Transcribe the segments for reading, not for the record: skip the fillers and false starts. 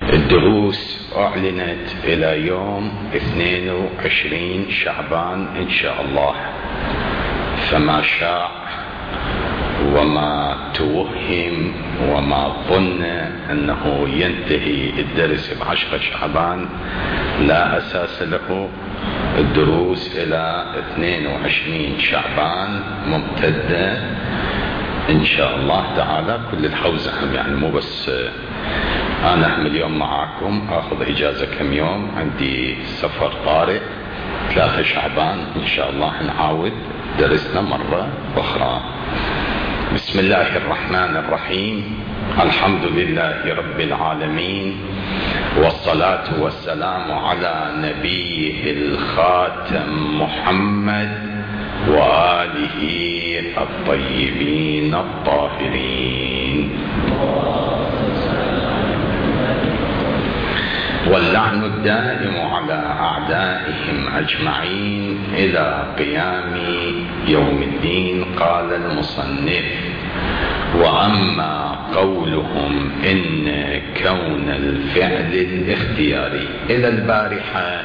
الدروس أعلنت إلى يوم 22 شعبان إن شاء الله، فما شاع وما توهم وما ظن أنه ينتهي الدرس ب10 شعبان لا أساس له. الدروس إلى 22 شعبان ممتدة إن شاء الله تعالى. كل الحوزة يعني مو بس أنا هم اليوم معاكم، أخذ إجازة كم يوم، عندي سفر طارئ 3 شعبان إن شاء الله نعاود درسنا مرة أخرى. بسم الله الرحمن الرحيم. الحمد لله رب العالمين، والصلاة والسلام على نبيه الخاتم محمد وآله الطيبين الطاهرين، واللعن الدائم على أعدائهم أجمعين إلى قيام يوم الدين. قال المصنف: وأما قولهم إن كون الفعل الاختياري. إلى البارحة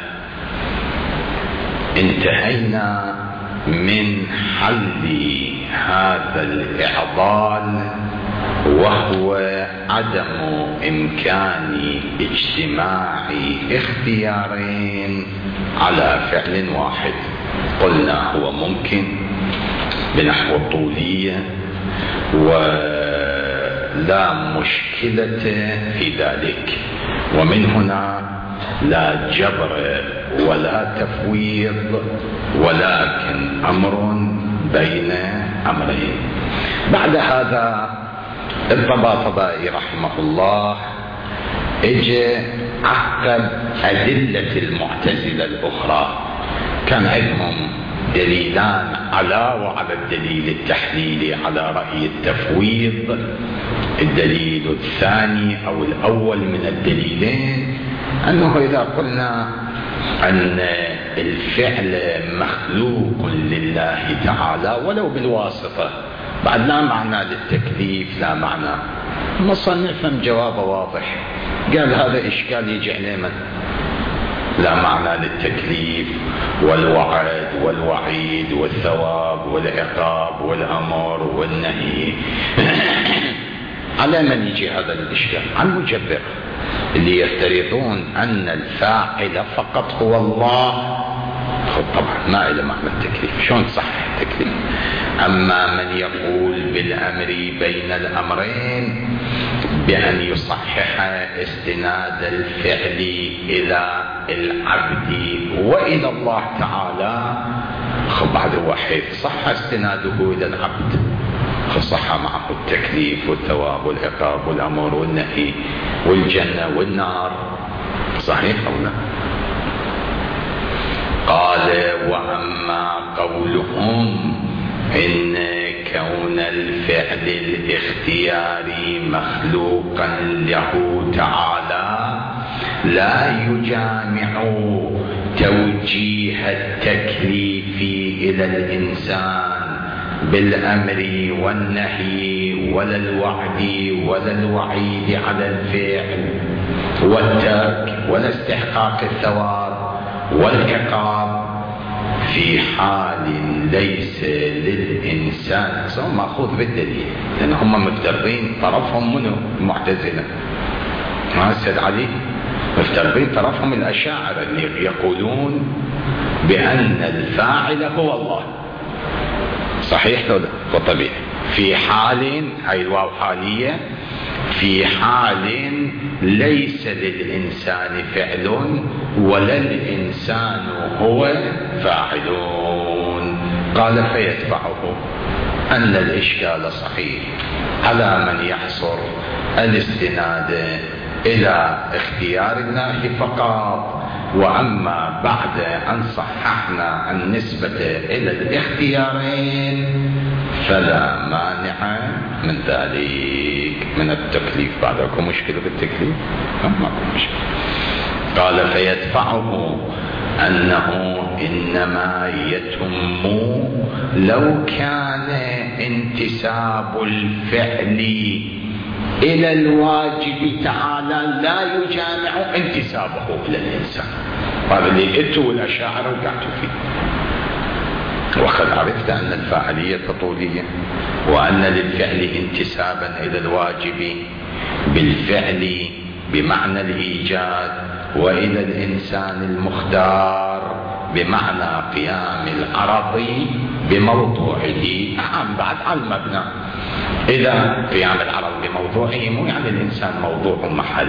انتهينا من حل هذا الإعضال، وهو عدم إمكان اجتماع اختيارين على فعل واحد. قلنا هو ممكن بنحو الطولية ولا مشكلة في ذلك، ومن هنا لا جبر ولا تفويض، ولكن أمر بين أمرين. بعد هذا الطباطبائي رحمه الله اجى عقب أدلة المعتزلة الأخرى. كان عندهم دليلان وعلى الدليل التحليلي على رأي التفويض. الدليل الثاني أو الأول من الدليلين أنه إذا قلنا أن الفعل مخلوق لله تعالى ولو بالواسطة، بعد لا معنى للتكليف، لا معنى. مصنف جوابه واضح، قال هذا إشكال يجي عليه من لا معنى للتكليف والوعد والوعيد والثواب والعقاب والأمر والنهي. على من يجي هذا الإشكال؟ عن المجبر اللي يفترضون أن الفاعل فقط هو الله. طبعا ما إلى معنى التكليف، شلون صح التكليف؟ أما من يقول بالأمر بين الأمرين بأن يصحح استناد الفعل إلى العبد وإلى الله تعالى، بعد واحد صح استناده إلى العبد، صح معه التكليف والثواب والعقاب والأمر والنهي والجنة والنار، صحيح أو لا؟ قال: وأما قولهم إن كون الفعل الاختياري مخلوقا له تعالى لا يجامع توجيه التكليف إلى الإنسان بالأمر والنهي ولا الوعد ولا الوعيد على الفعل والترك ولا استحقاق الثواب والعقاب في حال ليس للإنسان، سواء مأخوذ بالدليل، لأن هم مفترضين طرفهم منه المعتزلة، ما سد عليه، مفترضين طرفهم الأشاعرة اللي يقولون بأن الفاعل هو الله. صحيح ولا وطبيعي؟ في حال، هاي الواو حالية، في حال ليس للإنسان فعل ولا الإنسان هو فاعلون. قال: فيتبعه أن الإشكال صحيح على من يحصر الاستناد إلى اختيار الله فقط، وأما بعد أن صححنا النسبة إلى الاختيارين فلا مانع من ذلك، من التكليف. بعدكم مشكلة بالتكليف؟ ماكو مشكلة. قال: فيدفعه أنه إنما يتم لو كان انتساب الفعل إلى الواجب تعالى لا يجامع انتسابه إلى الإنسان. هذا اللي أنتوا والأشاعرة وقعتوا فيه. وقد عرفت أن الفاعلية طولية، وأن للفعل انتسابا إلى الواجب بالفعل بمعنى الإيجاد، وإلى الإنسان المختار بمعنى قيام العرض بموضوعه. بعد على المبنى، إذا قيام العرض بموضوعه مو يعني الإنسان موضوع محل.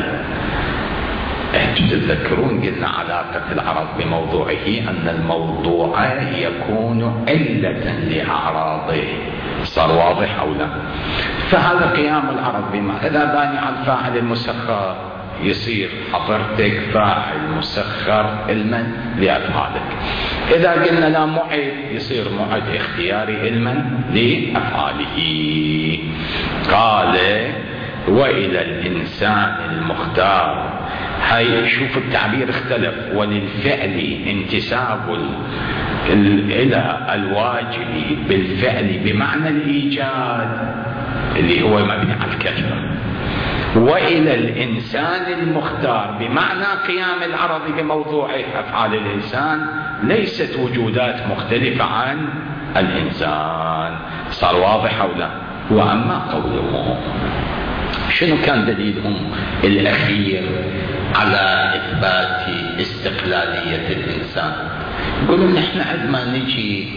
تتذكرون قلنا علاقة العرض بموضوعه أن الموضوع يكون علة لأعراضه. صار واضح أو لا؟ فهذا قيام العرض بما إذا باني عن فاعل المسخر يصير حضرتك فاعل مسخر علما لأفعالك. إذا قلنا لا معد يصير معد اختياري علما لأفعاله. قال وإلى الإنسان المختار. هاي شوف التعبير اختلف. وللفعل انتساب إلى الواجب بالفعل بمعنى الإيجاد اللي هو مبني على الكثرة، وإلى الإنسان المختار بمعنى قيام العرض بموضوعه. أفعال الإنسان ليست وجودات مختلفة عن الإنسان. صار واضح أو لا؟ وأما قولهم شنو كان دليلهم الأخير على إثبات استقلالية الإنسان؟ يقولون نحن عندما نجي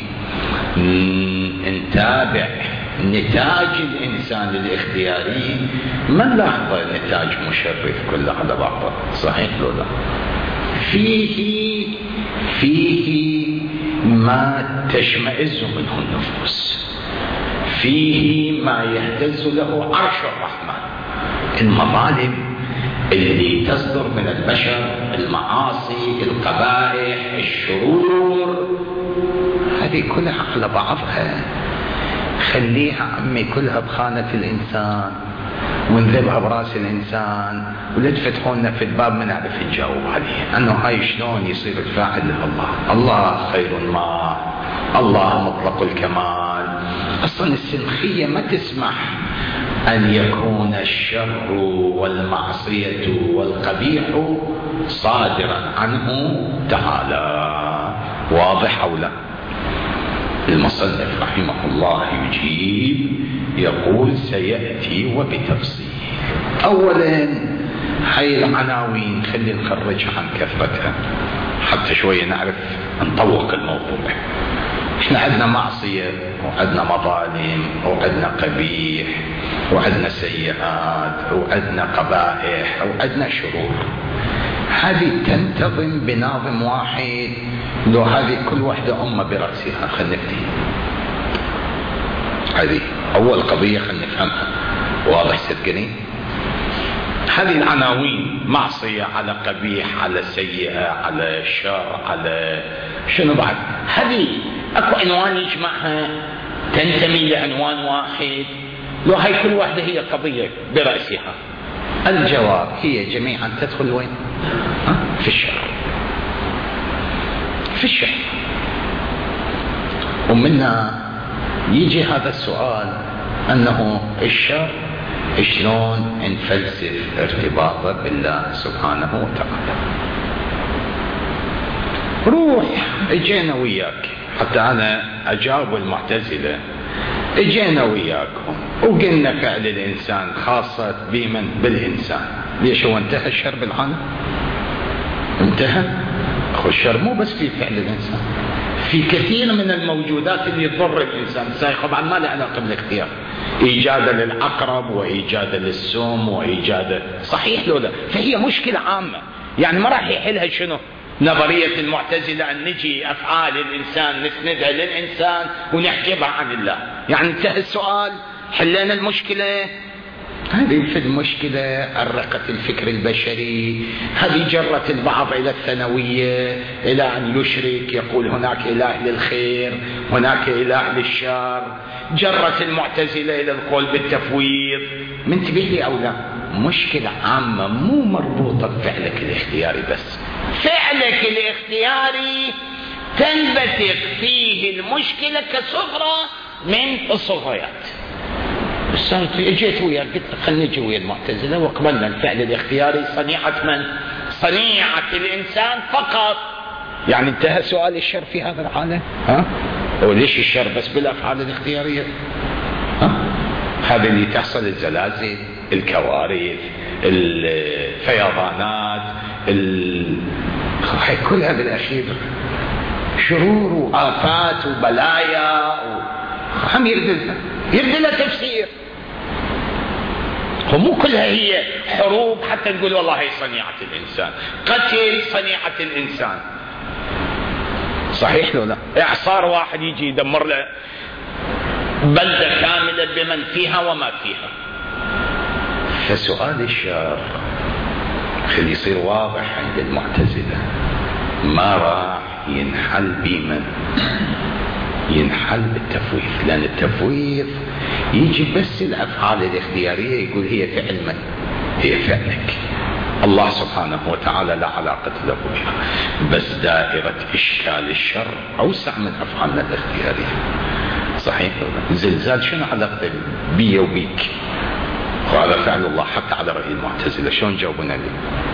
نتابع نتاج الإنسان الاختياري ما نلاحظ نتاج مشرف كله على بعضه. صحيح لو لا؟ فيه ما تشمئز منه النفوس، فيه ما يهتز له عرش الرحمن. المظالم اللي تصدر من البشر، المعاصي، القبائح، الشرور، هذه كلها على بعضها خليها عمي كلها بخانة الإنسان ونذبها براس الإنسان، ولا تفتحونا في الباب ما نعرف نجاوب عليه. أنه هاي شلون يصير الفاعل الله؟ الله خير ما، الله مطلق الكمال. أصلا السنخية ما تسمح أن يكون الشر والمعصية والقبيح صادرا عنه تعالى. واضح أو لا؟ المصنف رحمه الله يجيب يقول سيأتي وبتفصيل. أولا هاي العناوين خلي نخرجها عن كثرتها حتى شوية نعرف نطوق الموضوع. احنا عندنا معصية وعندنا مظالم وعندنا قبيح وعندنا سيئات وعندنا قبائح وعندنا شرور. هذه تنتظم بناظم واحد. لو هذه كل واحدة أمة برأسها خلنا نبتدي. هذه أول قضية خلنا نفهمها. واضح صدقني؟ هذه العناوين معصية على قبيح على سيئة على شر على شنو بعد، هذه أكو عنوان يجمعها تنتمي لعنوان واحد. لو هاي كل واحدة هي قضية برأسها. الجواب هي جميعا تدخل وين؟ في الشر. في الشر. ومنها يجي هذا السؤال أنه الشر شلون نفلسف ارتباطه بالله سبحانه وتعالى. روح اجينا وياك حتى أنا أجاوب المعتزلة. اجينا وياكم وقلنا فعل الإنسان خاصة بمن؟ بالإنسان. ليش هو انتهى الشر بالعالم؟ انتهى؟ أخو الشر مو بس في فعل الإنسان، في كثير من الموجودات اللي تضر الإنسان. طبعا ما له علاقة بالاختيار، إيجادا للعقرب وإيجادا للسم وإيجادا، صحيح لو لا؟ فهي مشكلة عامة يعني ما راح يحلها شنو؟ نظرية المعتزلة أن نجي أفعال الإنسان نسندها للإنسان ونحجبها عن الله. يعني انتهى السؤال، حلينا المشكلة. هذه في المشكلة أرقت الفكر البشري. هذه جرت البعض إلى الثانوية، إلى أن يشرك، يقول هناك إله للخير هناك إله للشر. جرت المعتزلة إلى القول بالتفويض. منتبه لي أو لا؟ مشكلة عامة مو مربوطة بفعلك الاختياري بس. فعلك الاختياري تنبثق فيه المشكلة كصغرى من الصغريات. بس اجيت وياك قلت لك خلينا نجي ويا المعتزلة وقبلنا الفعل الاختياري صنيعة من؟ صنيعة الإنسان فقط. يعني انتهى سؤال الشر في هذا العالم؟ وليش الشر بس بالأفعال الاختيارية؟ هذا اللي تحصل الزلازل، الكوارث، الفيضانات، كلها بالأخير شرور وآفات وبلايا هم يرد لها تفسير. مو كلها هي حروب حتى نقول والله هي صنيعة الإنسان، قتل صنيعة الإنسان، صحيح لو لا؟ إعصار واحد يجي يدمر له بلدة كاملة بمن فيها وما فيها. فسؤال الشر خلي يصير واضح عند المعتزلة، ما راح ينحل بمن؟ ينحل بالتفويض، لأن التفويض يجي بس الأفعال الاختيارية يقول هي فعل من؟ هي فعلك. الله سبحانه وتعالى لا علاقة له بها، بس دائرة إشكال الشر أوسع من أفعالنا الاختيارية. صحيح؟ زلزال شنو علاقته بي وبيك؟ وهذا فعل الله حتى على رأي المعتزلة. شلون جاوبنا لي؟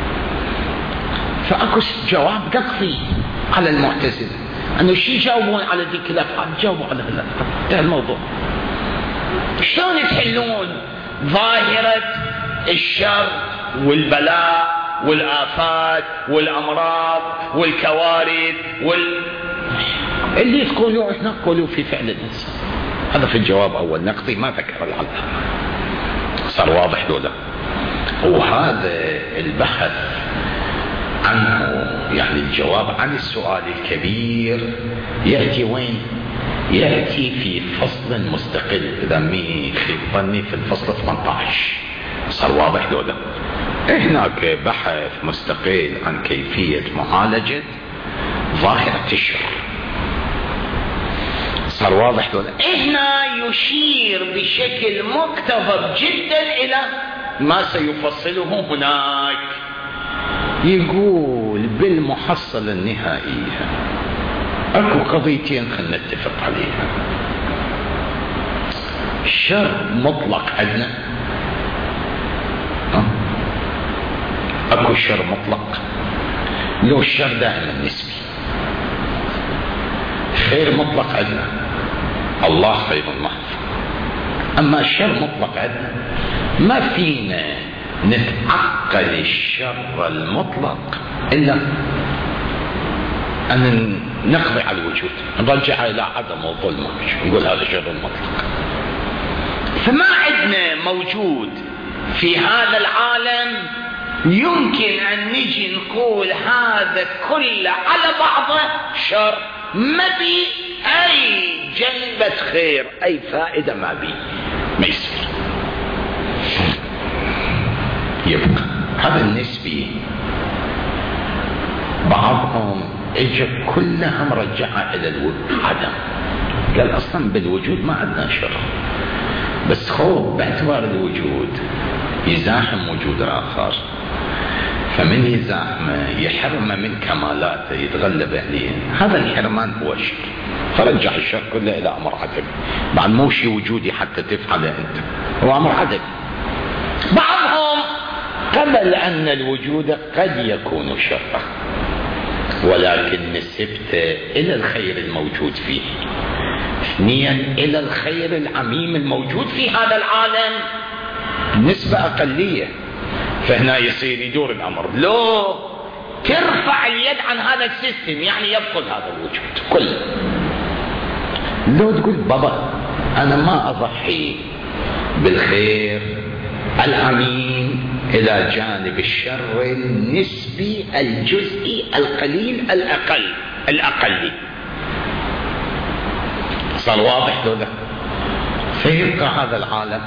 فأكو جواب قطعي على المعتزلة أنه شو يجاوبون على ذيك الأفعال؟ جاوبوا على الأفعال. انتهى الموضوع. شلون تحلون ظاهرة الشر والبلاء والآفات والأمراض والكوارث اللي تقولوا احنا نقولوا في فعل الإنسان؟ هذا في الجواب أول نقضي ما ذكر العلم. صار واضح دولا. وهذا البحث عنه يعني الجواب عن السؤال الكبير يأتي وين؟ يأتي في فصل مستقل إذا مي خيب ظني في الفصل 18. صار واضح دولا. هناك بحث مستقل عن كيفية معالجة ظاهرة الشر. صار واضح دولا. هنا يشير بشكل مقتضب جدا إلى ما سيفصله هناك. يقول بالمحصلة النهائية اكو قضيتين خلنا نتفق عليها. الشر مطلق عندنا، اكو شر مطلق، لو الشر دائما نسبي. خير مطلق عندنا، الله خير محض. اما الشر مطلق عندنا ما فينا نتعقل الشر المطلق إلا أن نقضي على الوجود، نرجع إلى عدم الظلم، نقول هذا شر مطلق. فما عندنا موجود في هذا العالم يمكن أن نجي نقول هذا كله على بعضه شر، ما بي أي جنبة خير، أي فائدة ما بي، ما يصير. يبقى هذا النسبي. بعضهم اجى كلها مرجعة الى العدم، قال اصلا بالوجود ما عندنا شر، بس خوف باعتبار الوجود يزاحم وجود اخر، فمن يزاحمه يحرم من كمالاته يتغلب عليه، هذا الحرمان هو الشر، فرجع الشر كله الى امر عدم. بعد مو شيء وجودي حتى تفعله انت، هو امر عدم. بعضهم قبل أن الوجود قد يكون شرا، ولكن نسبته إلى الخير الموجود فيه، ثانيا إلى الخير العميم الموجود في هذا العالم، نسبة أقلية. فهنا يصير يدور الأمر، لو ترفع اليد عن هذا السيستم يعني يبطل هذا الوجود كله. لو تقول بابا أنا ما أضحي بالخير العميم إلى جانب الشر النسبي الجزئي القليل الأقلي. صار واضح له. فيبقى هذا العالم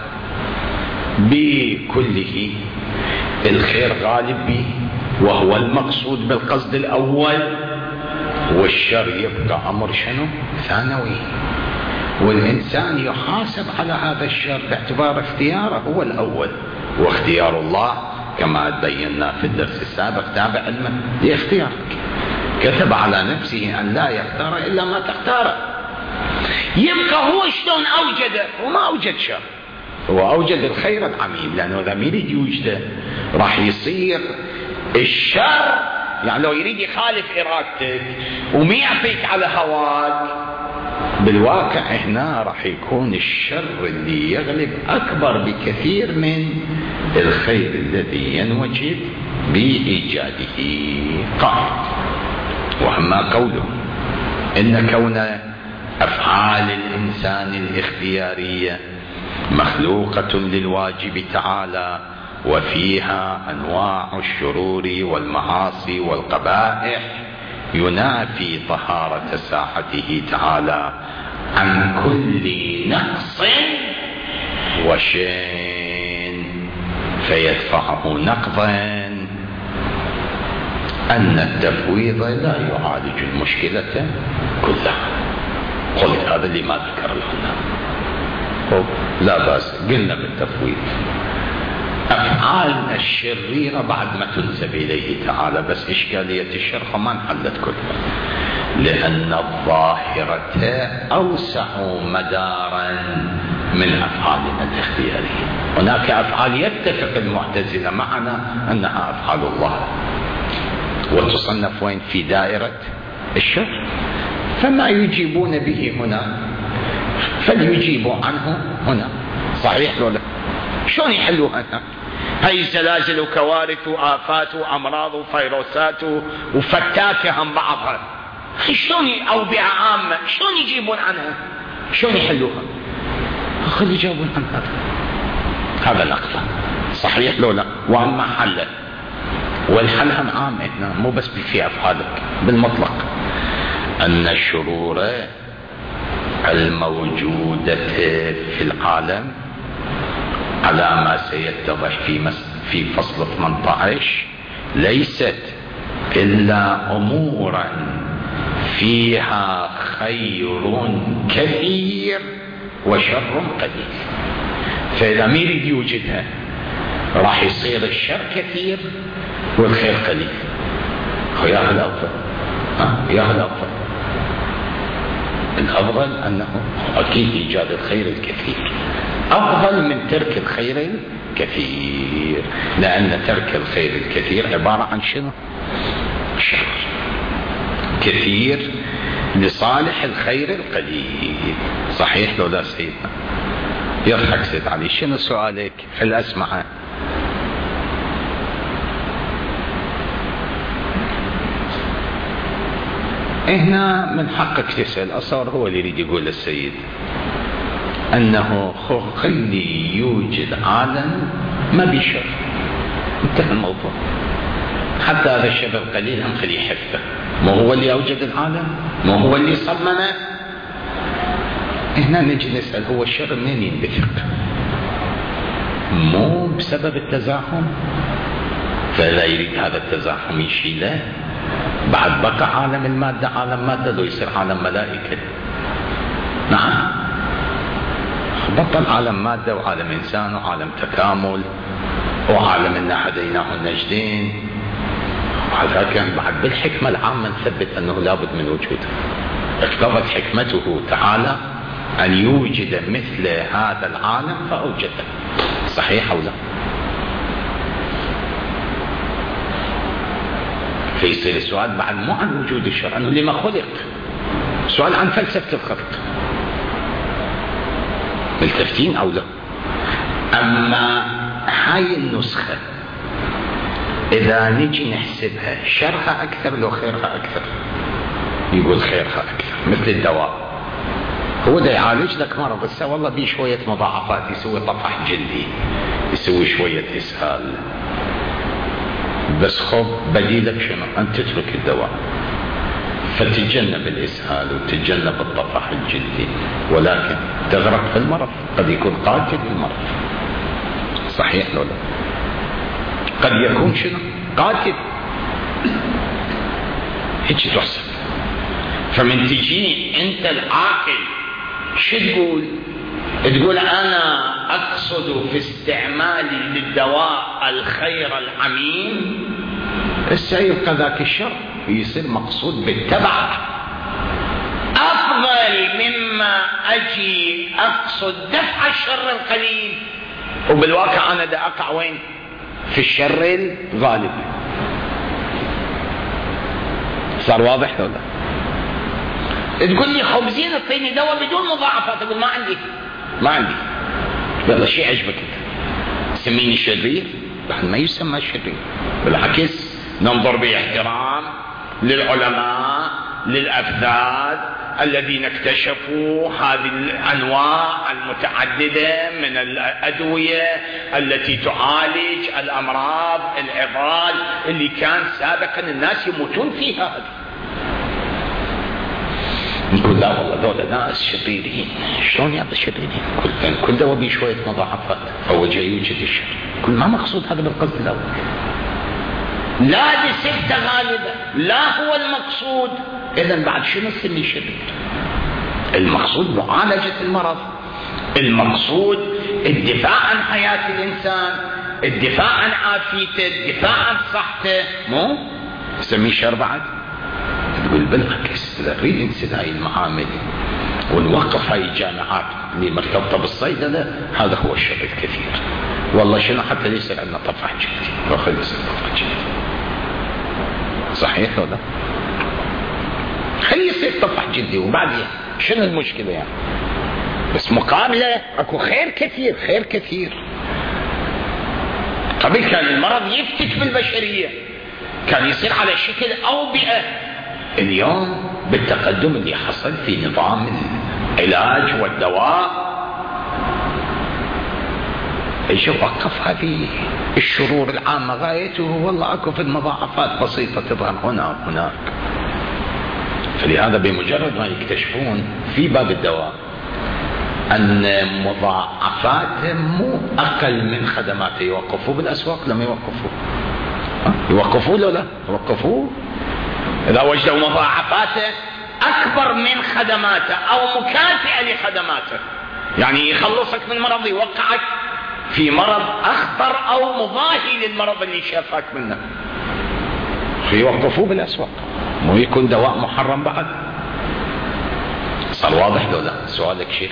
بكله الخير غالب به وهو المقصود بالقصد الأول، والشر يبقى أمر شنو؟ ثانوي، والإنسان يحاسب على هذا الشر باعتبار اختياره هو الأول، واختيار الله كما بينا في الدرس السابق تابع لاختيارك، كتب على نفسه أن لا يختار إلا ما تختاره. يبقى هو شلون أوجده؟ وما أوجد شر، هو أوجد الخير العميم، لأنه إذا ما يريد يوجده راح يصير الشر. يعني لو يريد يخالف إرادتك وما يعطيك على هواك، بالواقع هنا راح يكون الشر اللي يغلب أكبر بكثير من الخير الذي ينوجد بإيجاده. قال: وأما قوله إن كون أفعال الإنسان الاختيارية مخلوقة للواجب تعالى وفيها أنواع الشرور والمعاصي والقبائح، ينافي طهارة ساحته تعالى عن كل نقص وشين، فيدفعه نقضا أن التفويض لا يعالج المشكلة كلها. قلت هذا اللي ما ذكر لنا، لا بأس، قلنا بالتفويض. أفعالنا الشريرة بعد ما تنسب إليه تعالى، بس إشكالية الشرخ ما انحلت كلها، لأن الظاهرة أوسع مدارا من أفعالنا الاختيارية. هناك أفعال يتفق المعتزلة معنا أنها أفعال الله وتصنف وين؟ في دائرة الشر، فما يجيبون به هنا فليجيبوا عنه هنا. صحيح ولا لا؟ شلون يحلوها هنا؟ هاي زلازل وكوارث وآفات وأمراض وفيروسات وفتاكة هم بعضها، شلون أوبئة عامة شلون يجيبون عنها؟ شلون يحلوها؟ خلي يجاوبون عن هذا نقطة. صحيح لو لا؟ وأما حله، والحل هم عام هنا، مو بس في أفعالك بالمطلق، أن الشرور الموجودة في العالم على ما سيتضح في فصل 18 ليست إلا أمورا فيها خير كثير وشر قليل. فإذا ما يريد يوجدها راح يصير الشر كثير والخير قليل. يا الأفضل، يا الأفضل، الأفضل أنه أكيد إيجاد الخير الكثير أفضل من ترك الخير الكثير، لأن ترك الخير الكثير عبارة عن شنو؟ شر كثير لصالح الخير القليل. صحيح لو لا سيدنا؟ يضحك سيد علي. شنو سؤالك؟ هل أسمعه؟ هنا من حقك تسأل. أصار هو اللي يريد يقول للسيد أنه خلي يوجد عالم ما بيشر، انتهى الموضوع. حتى هذا الشر القليل هم خليه يحفه، ما هو اللي أوجد العالم، ما هو اللي صممه. هنا نجي نسأل هو الشر منين ينبثق؟ مو بسبب التزاحم، فلا يريد هذا التزاحم يشيله. بعد بقى عالم المادة عالم مادة، لو يصير عالم ملائكة. نعم، بطل عالم مادة وعالم إنسان وعالم تكامل وعالم إنا هديناه النجدين. وعلى كان بعد بالحكمة العامة نثبت أنه لابد من وجوده. اقتضت حكمته تعالى أن يوجد مثل هذا العالم فأوجده. صحيح أو لا؟ فيصير السؤال بعد مو عن وجود الشر، أنه لما خلق، سؤال عن فلسفة الخلق. ملتفتين أو لا؟ أما هاي النسخة إذا نجي نحسبها شرها أكثر لو خيرها أكثر؟ يقول خيرها أكثر. مثل الدواء، هو دا يعالج لك مرض، بس والله بيه شوية مضاعفات، يسوي طفح جلدي، يسوي شوية إسهال، بس خب بديلك شنو؟ أن تترك الدواء فتتجنب الإسهال وتتجنب الطفح الجلدي، ولكن تغرق في المرض، قد يكون قاتل للمرض. صحيح لو لا؟ قد يكون شنو؟ قاتل. هيك تحسب. فمن تجيني أنت العاقل شو تقول؟ تقول أنا أقصد في استعمالي للدواء الخير العميم، يبقى ذاك الشر يصير مقصود بالتبع أفضل مما أجي أقصد دفع الشر القليل وبالواقع أنا دا أقع وين؟ في الشر الغالب. صار واضح ولا لا؟ تقول لي خبزين اعطيني دواء بدون مضاعفات، اقول ما عندي. يلا شيء عجبك انت، سميني شرير؟ بعد ما يسمى شرير، بالعكس ننظر باحترام للعلماء للأفذاذ الذين اكتشفوا هذه الأنواع المتعددة من الأدوية التي تعالج الأمراض العضال اللي كان سابقا الناس يموتون فيها. نقول لا والله دول ناس شريرين. شلون يا شريرين؟ كل دواء بيه شوية مضاعفات، أول جاي يوجد الشر. كل ما مقصود هذا بالقصد الأول، لا دي سكتة غالبة، لا هو المقصود. إذن بعد شنو نسميه شرير؟ المقصود معالجة المرض، المقصود الدفاع عن حياة الإنسان، الدفاع عن عافيته، الدفاع عن صحته، مو نسميه شر بعد؟ تقول بالعكس، إذا نريد نسد هاي المعامل ونوقف هاي الجامعات اللي مرتبطة بالصيدلة، هذا هو الشر الكثير. والله شنو حتى ليس عندنا طفح جدي، وخلي يصير طفح جدي. صحيح ولا؟ خلي يصير طفح جدي وبعدين شنو المشكلة يعني؟ بس مقابلة اكو خير كثير، خير كثير. قبل كان المرض يفتك بالبشرية، كان يصير على شكل أوبئة. اليوم بالتقدم اللي حصل في نظام العلاج والدواء، ايش وقف هذه الشرور العامة غايته والله اكو في المضاعفات بسيطة تظهر هنا وهناك. فلهذا بمجرد ما يكتشفون في باب الدواء ان مضاعفاته مو اقل من خدماته، يوقفوه بالاسواق. لما يوقفوه لا يوقفوه اذا وجدوا مضاعفاته اكبر من خدماته او مكافئة لخدماته، يعني يخلصك من مرض، يوقعك في مرض اخطر او مضاهي للمرض اللي شافك منه، فيوقفوه بالاسواق، مو يكون دواء محرم بعد. صار واضح لو لا؟ سؤالك شيخ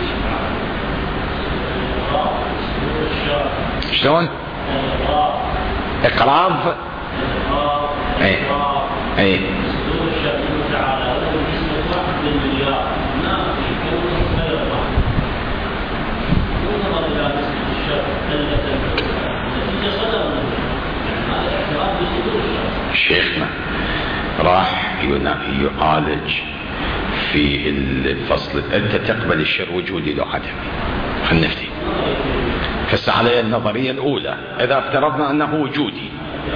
شلون؟ اقراض اي شيخنا راح يعالج في الفصل. انت تقبل الشر وجودي لو عدمي، خلينا نفتي هسه على النظريه الاولى. اذا افترضنا انه وجودي،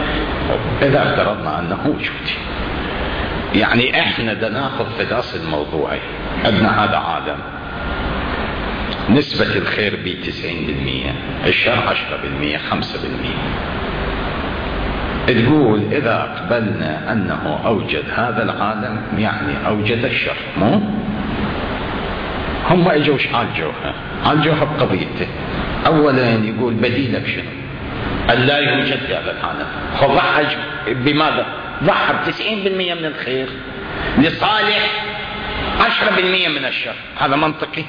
يعني احنا بدنا ناخذ في درس الموضوعي. عندنا هذا عالم نسبة الخير ب 90%، الشر 10%، 5%. تقول إذا أقبلنا أنه أوجد هذا العالم يعني أوجد الشر، مو؟ هم اجوش عالجوها بقضيته. أولا يقول بديله بشنو؟ أن لا يوجد في هذا العالم. فضحج بماذا؟ ضحى ب90% من الخير لصالح 10% من الشر. هذا منطقي.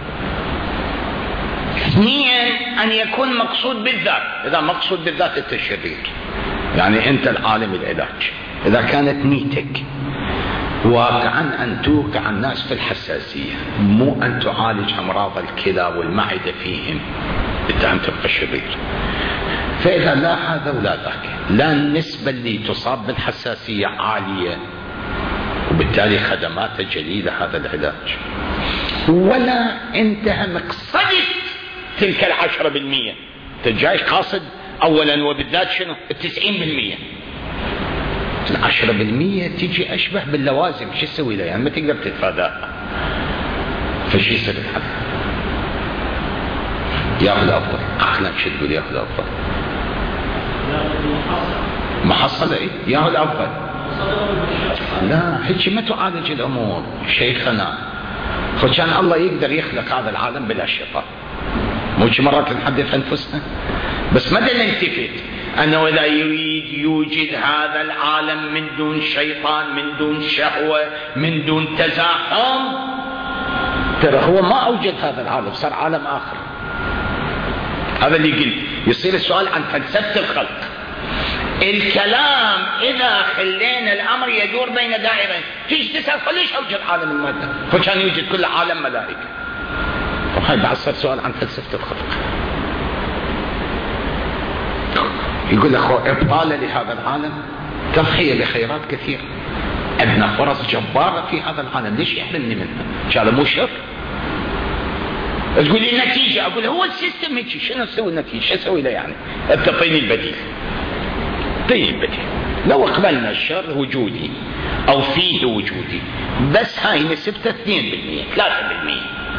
اثنين، أن يكون مقصود بالذات. إذا مقصود بالذات أنت الشرير، يعني أنت العالم العلاج. إذا كانت نيتك واقعا أن توقع الناس في الحساسية، مو أن تعالج أمراض الكلى والمعدة فيهم، أنت تبقى شرير. فإذا لا هذا ولا ذاك، لا النسبة اللي تصاب بالحساسية عالية وبالتالي خدماته جليلة هذا العلاج، ولا أنت مقصدت تلك 10%. أنت جاي قاصد أولا وبالذات شنو؟ 90%. 10% تيجي أشبه باللوازم، شو تسوي لها؟ يعني ما تقدر تتفاداها. فشي يصير الحل؟ ياخذ أفضل. عقلا شو تقول ياخذ أفضل؟ محصلة إيه؟ ياخذ أفضل. لا هيك ما تعالج الأمور شيخنا. فكان الله يقدر يخلق هذا العالم بلا شيطان. مو شي مرات نحدث أنفسنا، بس مدى نلتفت أنه إذا يريد يوجد هذا العالم من دون شيطان، من دون شهوة، من دون تزاحم، ترى هو ما أوجد هذا العالم، صار عالم آخر. هذا اللي قلت. يصير السؤال عن فلسفة الخلق. الكلام إذا خلينا الأمر يدور بين دائرين، تيجي تسأل ليش أوجد عالم المادة؟ فكان يوجد كل عالم ملائكة. وهاي بعد صار سؤال عن فلسفة الخلق. يقول لك إبطال لهذا العالم، تضحية بخيرات كثيرة، عندنا فرص جبارة في هذا العالم، ليش يحرمني منها؟ هذا مو شر؟ تقول لي النتيجة، أقول هو السيستم هيك، شنو نسوي النتيجة؟ شو أسوي له يعني؟ أنت طيني البديل. طيني البديل. لو قبلنا الشر وجودي أو فيه وجودي، بس هاي نسبته 2% 3%.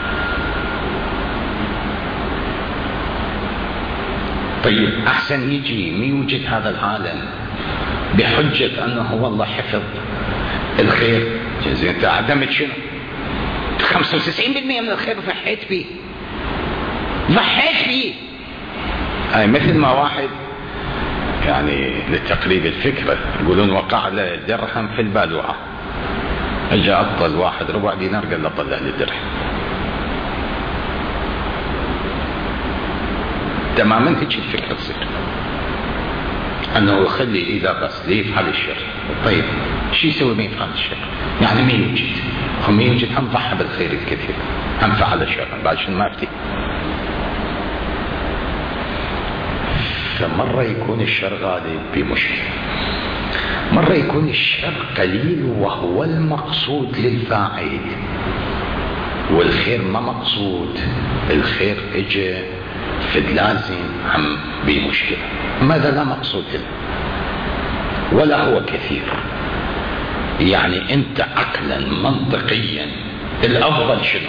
طيب أحسن يجي ما يوجد هذا العالم بحجة أنه والله حفظ الخير. زين أنت عدمت شنو؟ 95% من الخير ضحيت به. هاي مثل ما واحد يعني لتقريب الفكرة يقولون وقع له درهم في البالوعة، اجى أبطل واحد ربع دينار قال له طلع لي الدرهم. تماما هيك الفكرة تصير، أنه يخلي إذا بس ليفعل الشر. طيب شو يسوي ما يفعل الشر؟ يعني ما يوجد، هم يوجد، هم ضحى بالخير الكثير، هم فعل الشر بعد شنو ما أفتي. فمرة يكون الشر غالب بمشكلة، مرة يكون الشر قليل وهو المقصود للفاعل، والخير ما مقصود، الخير اجى فد لازم هم بمشكلة. ماذا لا مقصود له ولا هو كثير. يعني انت عقلا منطقيا الافضل شنو؟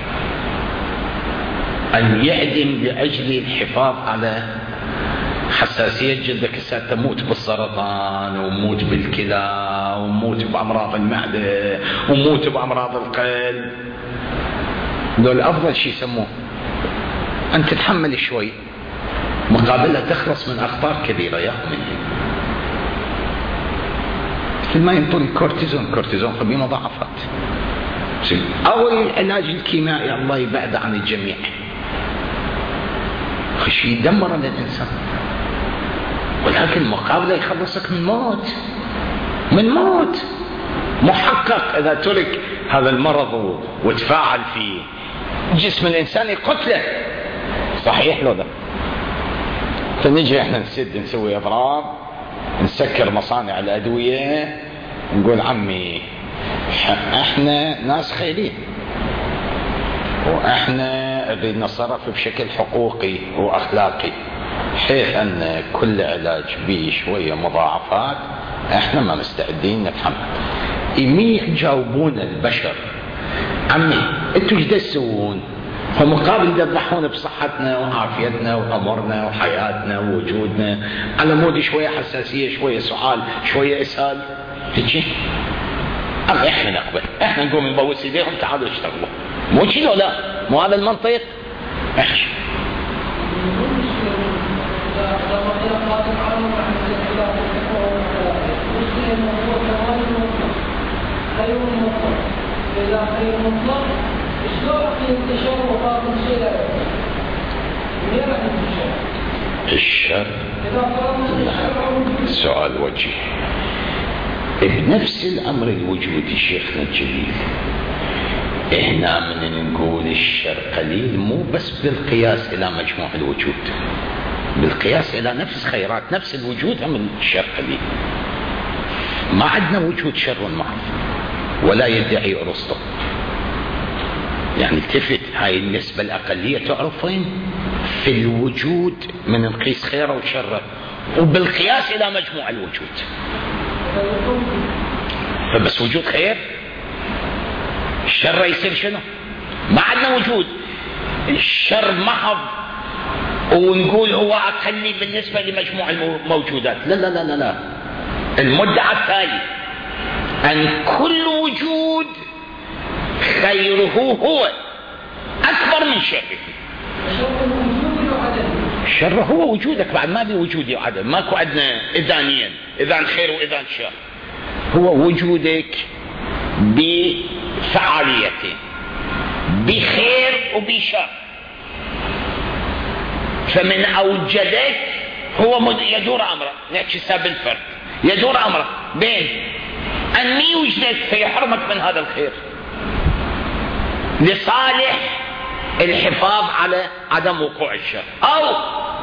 ان يعدم لاجل الحفاظ على حساسية جلدك. هسه تموت بالسرطان وموت بالكلى وموت بأمراض المعدة وموت بأمراض القلب. دول أفضل شيء يسموه أن تتحمل شوي مقابلها تخلص من أخطار كبيرة يا مني. مثل ما ينطون الكورتيزون خبيه مضاعفات، أو العلاج الكيميائي الله يبعد عن الجميع، خشي يدمر الإنسان. ولكن مقابله يخلصك من موت محقق. إذا ترك هذا المرض وتفاعل في جسم الإنسان يقتله. صحيح لو ده؟ فنجي احنا نسوي اضراب، نسكر مصانع الادويه، نقول عمي احنا ناس خيرين واحنا نريد نتصرف بشكل حقوقي واخلاقي، حيث ان كل علاج به شويه مضاعفات احنا ما مستعدين نتحمل. يمي يجاوبون البشر عمي انتوا ايش تسوون؟ هم مقابل يضحون بصحتنا وعافيتنا وامرنا وحياتنا ووجودنا على مود شويه حساسيه، شويه سعال، شويه اسهال هيك. احنا نقبل، احنا نقوم نبوس ايديهم تعالوا اشتغلوا. مو كذا ولا مو هذا المنطق؟ احكي. الشر سؤال وجيه بنفس الأمر الوجودي. شيخنا الجليل احنا من نقول الشر قليل مو بس بالقياس إلى مجموع الوجود، بالقياس إلى نفس خيرات نفس الوجود هم الشر قليل. ما عندنا وجود شر محض ولا يدعي أرسطو. يعني التفت هاي النسبة الأقلية تعرف وين؟ في الوجود من نقيس خيره وشره وبالقياس إلى مجموع الوجود. فبس وجود خير الشر يصير شنو؟ ما عندنا وجود الشر محض ونقول هو أقلي بالنسبة لمجموع الموجودات. لا لا لا لا لا. المدعى التالي أن كل وجود خيره هو أكبر من شره. الشر هو وجودك بعد ما بوجود وعدم، ماكو عندنا إذانيا، إذان خير وإذان شر. هو وجودك بفعاليته بخير وبشر. فمن أوجدك هو يدور أمره، نحكي ساب الفرد، يدور أمره بين أن يوجدك فيحرمك من هذا الخير لصالح الحفاظ على عدم وقوع الشر، أو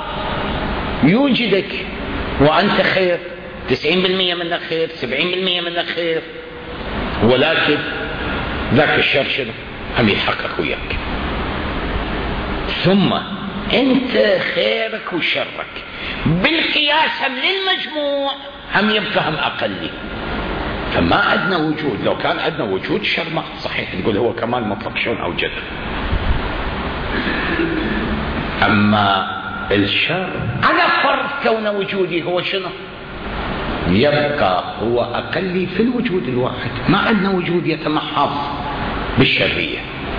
يوجدك وأنت خير 90% منك خير 70% منك خير، ولكن ذاك الشر شنو هم يتحقق وياك، ثم أنت خيرك وشرك بالقياس هم للمجموع هم يبقى هم أقلي. فما عندنا وجود، لو كان عندنا وجود الشر ما صحيح تقول هو كمال مطلق شلون أوجده. أما الشر على فرض كون وجودي هو شنو يبقى هو أقلي في الوجود الواحد، ما عندنا وجود يتمحض بالشرية.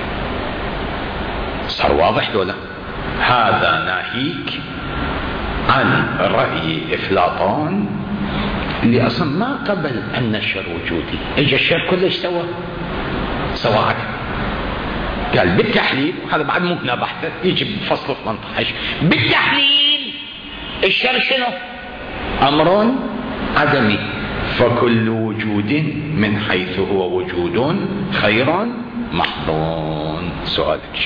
صار واضح ولا؟ هذا ناهيك عن رأي أفلاطون اللي أصلا ما قبل أن الشر وجودي، اجى الشر كلش سوى عدم. قال بالتحليل، وهذا بعد مو هنا بحثه يجي بفصل 18، بالتحليل الشر شنو؟ أمر عدمي، فكل وجود من حيث هو وجود خير محضون. سؤالك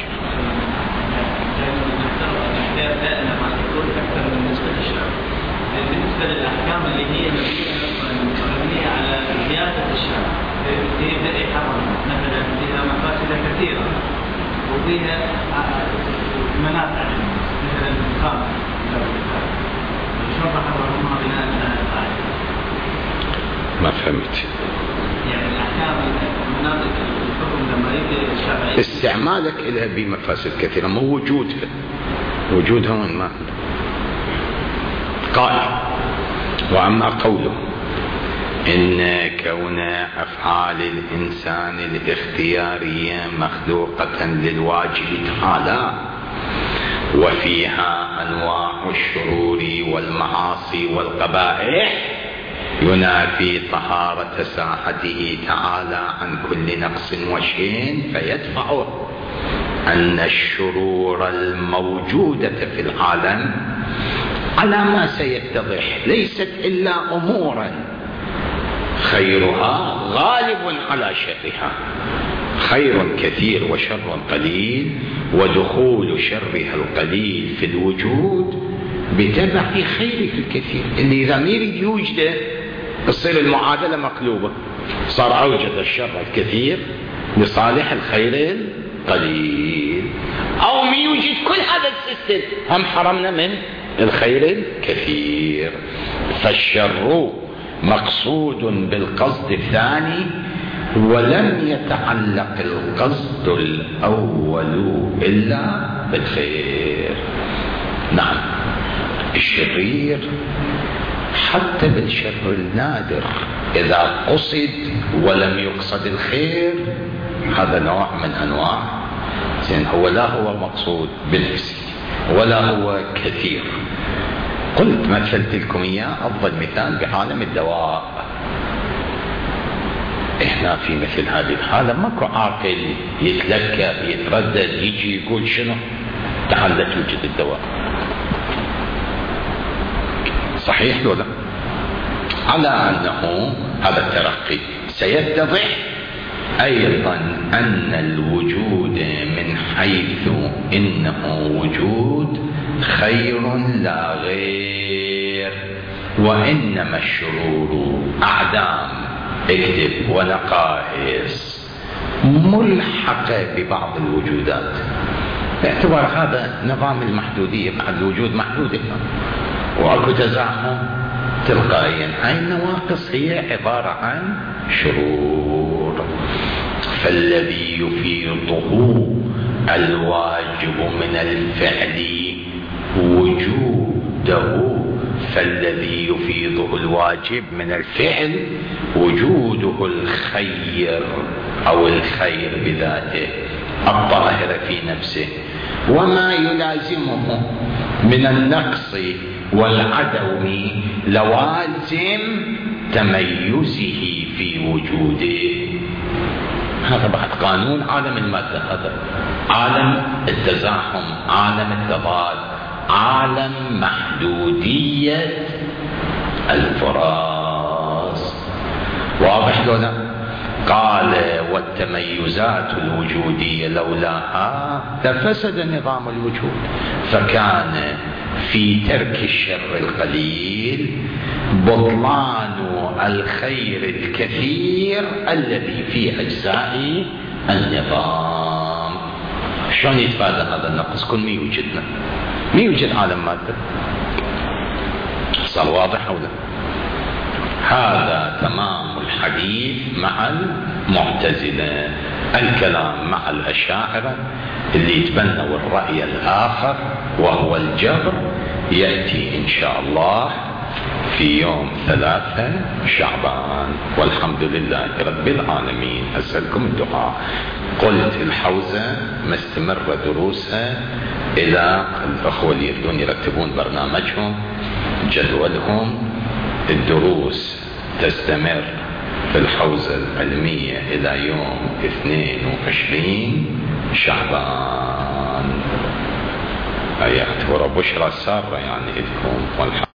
بالنسبة للأحكام اللي هي مبنية على زيادة الشرع يبدأ يحرم مثلا فيها مفاسد كثيرة وفيها منافع مثلا الخامس شلون حرمها بناء على القاعدة؟ ما فهمت. يعني الأحكام المناطق الحكم لما يبدأ الشرع استعمالك لها بمفاسد كثيرة، مو وجودها وين ما قال. وأما قوله إن كون أفعال الإنسان الاختيارية مخلوقة للواجب تعالى وفيها أنواع الشرور والمعاصي والقبائح ينافي طهارة ساحته تعالى عن كل نقص وشين، فيدفعه أن الشرور الموجودة في العالم على ما سيتضح ليست إلا أمورا خيرها غالب على شرها، خير كثير وشر قليل، ودخول شرها القليل في الوجود بتبع خيره الكثير، اللي إذا ما يريد يوجده تصير المعادلة مقلوبة، صار أوجد الشر الكثير لصالح الخير القليل، أو ما يوجد كل هذا السيستم هم حرمنا من الخير الكثير. فالشر مقصود بالقصد الثاني ولم يتعلق القصد الأول إلا بالخير. نعم الشرير حتى بالشر النادر إذا قصد ولم يقصد الخير هذا نوع من أنواع، هو لا هو مقصود بالنفس ولا هو كثير. قلت مثلت لكم إياه أفضل مثال بعالم الدواء. إحنا في مثل هذه الحالة ماكو عاقل يتلكى يتردد يجي يقول شنو تعال لا توجد الدواء، صحيح ولا؟ على أنه هذا الترقي سيتضح أيضا أن الوجود من حيث إنه وجود خير لا غير، وإنما الشرور أعدام اكتب ونقائص ملحقة ببعض الوجودات، باعتبار هذا نظام المحدودية مع الوجود محدودة وأكو تزاحم تلقائيا. هاي النواقص هي عبارة عن شرور، فالذي يفيضه الواجب من الفعل وجوده، فالذي يفيضه الواجب من الفعل وجوده الخير أو الخير بذاته الطاهر في نفسه، وما يلازمه من النقص والعدم لوازم تميزه في وجوده. هذا بعد قانون عالم المادة، هذا عالم التزاحم، عالم التضاد، عالم محدودية الفراس. واضح لنا؟ قال والتميزات الوجودية لولاها لفسد نظام الوجود. فكان في ترك الشر القليل بطلان الخير الكثير الذي في أجزاء النظام. شلون يتفادى هذا النقص؟ كل ما يوجدنا، ما يوجد عالم مادة. صار واضح أو لا؟ هذا تمام الحديث مع المعتزلة. الكلام مع الأشاعرة اللي يتبنوا الرأي الآخر وهو الجبر يأتي إن شاء الله في يوم 3 شعبان، والحمد لله رب العالمين. أسألكم الدعاء. قلت الحوزة مستمرة دروسها إلى الأخوة اللي يريدون يرتبون برنامجهم جدولهم. الدروس تستمر في الحوزة العلمية إلى يوم 22 شعبان. آيات ورب بشرى سارة يعني إذكم والحمد